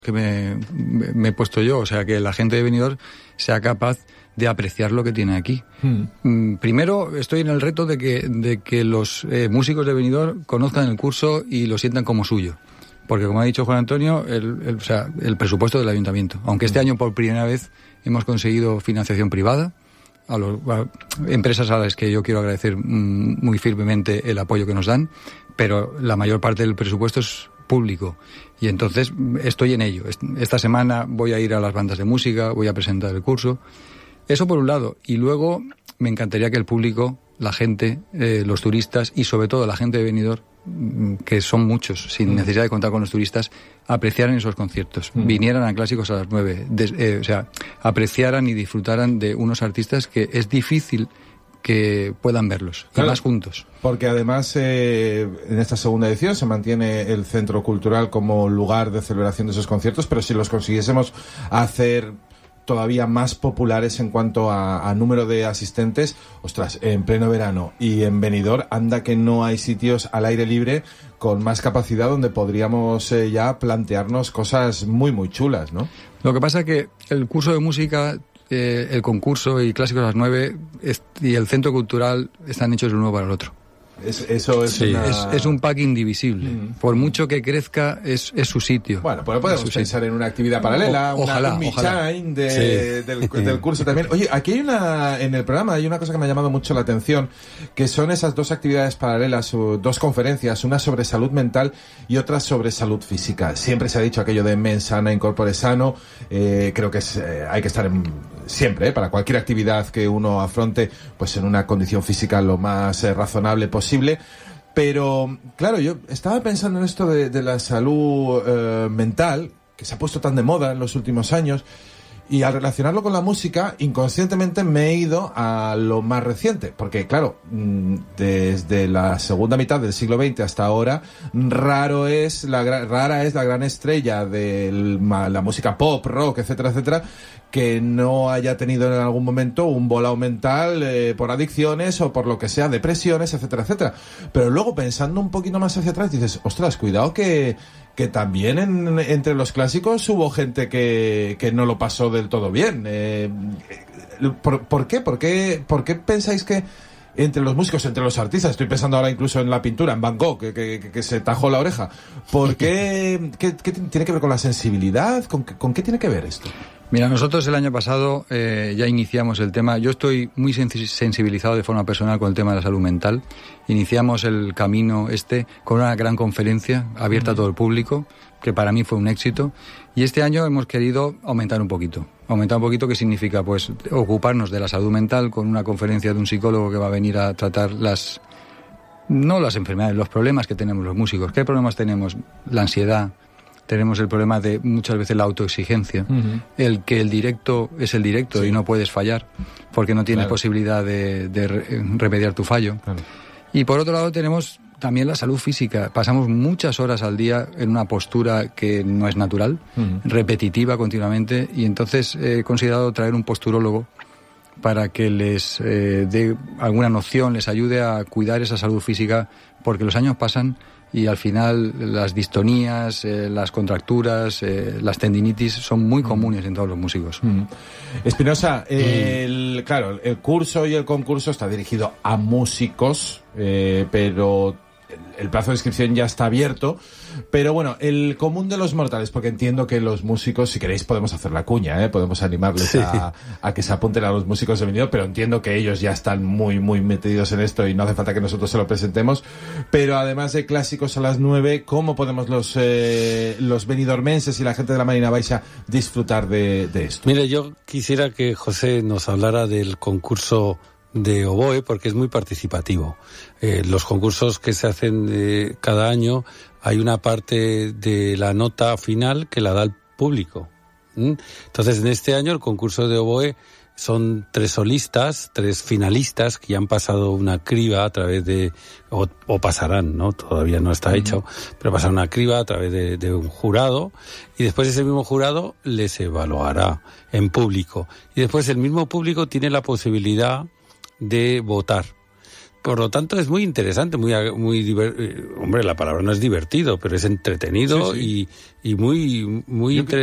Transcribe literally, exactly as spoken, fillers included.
que me, me he puesto yo, o sea, que la gente de Benidorm sea capaz de apreciar lo que tiene aquí. Mm. Primero, estoy en el reto de que, de que los eh, músicos de Benidorm conozcan el curso y lo sientan como suyo. Porque, como ha dicho Juan Antonio, el, el, o sea, el presupuesto del ayuntamiento. Aunque este año, por primera vez, hemos conseguido financiación privada, a, los, a empresas a las que yo quiero agradecer mm, muy firmemente el apoyo que nos dan, pero la mayor parte del presupuesto es público. Y entonces estoy en ello. Esta semana voy a ir a las bandas de música, voy a presentar el curso. Eso por un lado. Y luego me encantaría que el público, la gente, eh, los turistas y sobre todo la gente de Benidorm, que son muchos, sin mm. necesidad de contar con los turistas, apreciaran esos conciertos. Mm. Vinieran a Clásicos a las nueve. Des, eh, o sea, apreciaran y disfrutaran de unos artistas que es difícil que puedan verlos, claro, y más juntos. Porque además eh, en esta segunda edición se mantiene el Centro Cultural como lugar de celebración de esos conciertos, pero si los consiguiésemos hacer todavía más populares en cuanto a, a número de asistentes, ostras, en pleno verano y en Benidorm, anda que no hay sitios al aire libre con más capacidad donde podríamos eh, ya plantearnos cosas muy muy chulas, ¿no? Lo que pasa es que el curso de música, Eh, el concurso y Clásicos a las nueve es, y el Centro Cultural están hechos el uno para el otro. Es, eso es, sí, una... es es un pack indivisible. Mm. Por mucho que crezca, es, es su sitio. Bueno, pues podemos pensar sitio. en una actividad paralela, o, ojalá, una ojalá. de, sí. del, del curso también. Oye, aquí hay una, en el programa hay una cosa que me ha llamado mucho la atención, que son esas dos actividades paralelas, dos conferencias, una sobre salud mental y otra sobre salud física. Siempre se ha dicho aquello de mens sana, incorpore sano. Eh, creo que es, eh, hay que estar en, siempre, eh, para cualquier actividad que uno afronte, pues en una condición física lo más eh, razonable posible. Pero, claro, yo estaba pensando en esto de, de la salud eh, mental, que se ha puesto tan de moda en los últimos años, y al relacionarlo con la música, inconscientemente me he ido a lo más reciente, porque, claro, desde la segunda mitad del siglo veinte hasta ahora, raro es la, rara es la gran estrella de la música pop, rock, etcétera, etcétera, que no haya tenido en algún momento un volado mental eh, por adicciones o por lo que sea, depresiones, etcétera, etcétera. Pero luego, pensando un poquito más hacia atrás, dices, ostras, cuidado que, que también en, entre los clásicos hubo gente que, que no lo pasó del todo bien. Eh, ¿por, ¿por qué? ¿Por qué? ¿Por qué pensáis que entre los músicos, entre los artistas, estoy pensando ahora incluso en la pintura, en Van Gogh, que, que, que se tajó la oreja, ¿por qué? ¿Qué, qué tiene que ver con la sensibilidad? ¿Con, con qué tiene que ver esto? Mira, nosotros el año pasado eh, ya iniciamos el tema. Yo estoy muy sensibilizado de forma personal con el tema de la salud mental. Iniciamos el camino este con una gran conferencia abierta a todo el público, que para mí fue un éxito. Y este año hemos querido aumentar un poquito. Aumentar un poquito, ¿qué significa? Pues ocuparnos de la salud mental con una conferencia de un psicólogo que va a venir a tratar las, no las enfermedades, los problemas que tenemos los músicos. ¿Qué problemas tenemos? La ansiedad. Tenemos el problema de muchas veces la autoexigencia, uh-huh. el que el directo es el directo, sí, y no puedes fallar porque no tienes, claro, posibilidad de, de remediar tu fallo. Claro. Y por otro lado tenemos también la salud física. Pasamos muchas horas al día en una postura que no es natural, uh-huh. repetitiva continuamente, y entonces he considerado traer un posturólogo para que les eh, dé alguna noción, les ayude a cuidar esa salud física, porque los años pasan y al final las distonías, eh, las contracturas, eh, las tendinitis son muy comunes en todos los músicos. Mm. Espinosa, el, claro, el curso y el concurso está dirigido a músicos, eh, pero el plazo de inscripción ya está abierto. Pero bueno, el común de los mortales, porque entiendo que los músicos, si queréis podemos hacer la cuña, ¿eh? Podemos animarles, sí, a, a que se apunten a los músicos de Benidorm, pero entiendo que ellos ya están muy, muy metidos en esto y no hace falta que nosotros se lo presentemos. Pero además de Clásicos a las nueve, ¿cómo podemos los eh, los benidormenses y la gente de la Marina Baixa disfrutar de, de esto? Mire, yo quisiera que José nos hablara del concurso de oboe, porque es muy participativo. Eh, los concursos que se hacen eh, cada año, hay una parte de la nota final que la da el público. ¿Mm? Entonces, en este año el concurso de oboe son tres solistas, tres finalistas que ya han pasado una criba a través de, o, o pasarán, ¿no? Todavía no está hecho, pero pasarán una criba a través de, de un jurado, y después ese mismo jurado les evaluará en público. Y después el mismo público tiene la posibilidad de votar. por lo tanto es muy interesante, muy, muy diver... hombre, la palabra no es divertido, pero es entretenido sí, sí. y, y muy, muy interesante.